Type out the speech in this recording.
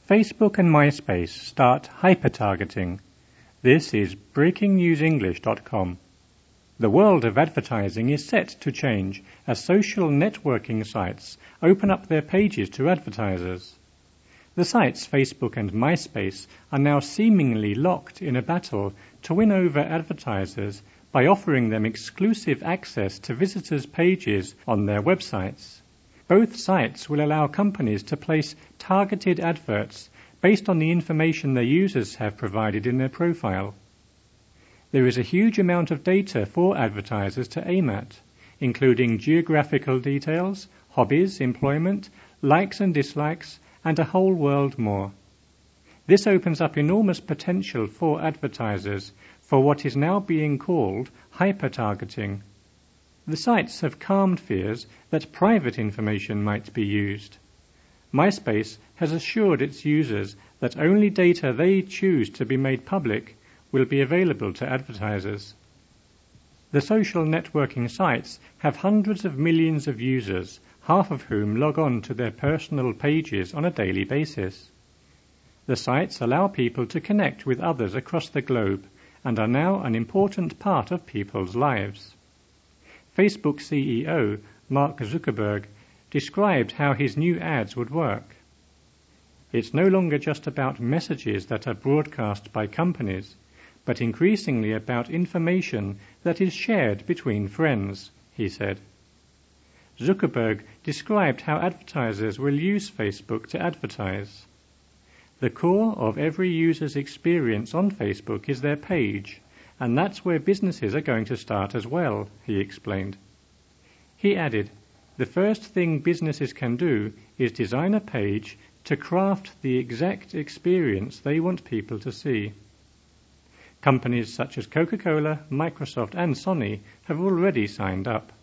Facebook and MySpace start hyper-targeting. This is breakingnewsenglish.com. The world of advertising is set to change as social networking sites open up their pages to advertisers. The sites Facebook and MySpace are now seemingly locked in a battle to win over advertisers by offering them exclusive access to visitors' pages on their websites. Both sites will allow companies to place targeted adverts based on the information their users have provided in their profile. There is a huge amount of data for advertisers to aim at, including geographical details, hobbies, employment, likes and dislikes, and a whole world more. This opens up enormous potential for advertisers for what is now being called hyper-targeting. The sites have calmed fears that private information might be used. MySpace has assured its users that only data they choose to be made public will be available to advertisers. The social networking sites have hundreds of millions of users, half of whom log on to their personal pages on a daily basis. The sites allow people to connect with others across the globe and are now an important part of people's lives. Facebook CEO Mark Zuckerberg described how his new ads would work. It's no longer just about messages that are broadcast by companies, but increasingly about information that is shared between friends, he said. Zuckerberg described how advertisers will use Facebook to advertise. The core of every user's experience on Facebook is their page, and that's where businesses are going to start as well, he explained. He added, the first thing businesses can do is design a page to craft the exact experience they want people to see. Companies such as Coca-Cola, Microsoft and Sony have already signed up.